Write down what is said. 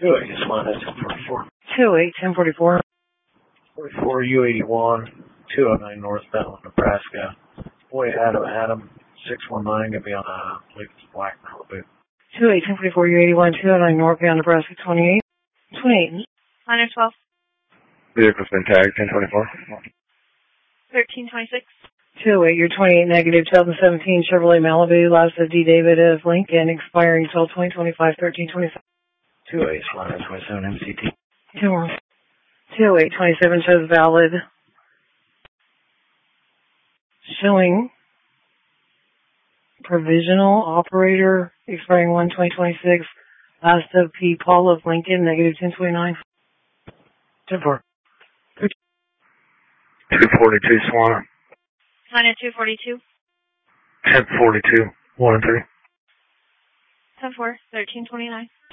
2-8, just one, that's 1044. 2-8, 1044. 44 U81, 209 northbound, Nebraska. Boy, Adam, 619, gonna be on a, I believe it's black Malibu. 2-8, 1044 U81, 209 northbound, Nebraska, 28. 28. Minor 12. Vehicle's been tagged, 1024. 1326. 2-8, you're 28 negative, 2017 Chevrolet Malibu, last of D. David of Lincoln, expiring 12/20/25, 1325. 2-8, 127 MCT. 2-8, 27 shows valid. Showing provisional operator, expiring 1/20/26, last of P. Paul of Lincoln, negative 1029. 10-4. 242 Swan. Minor 242. 1042, 1 and 3. 10-4, 1329.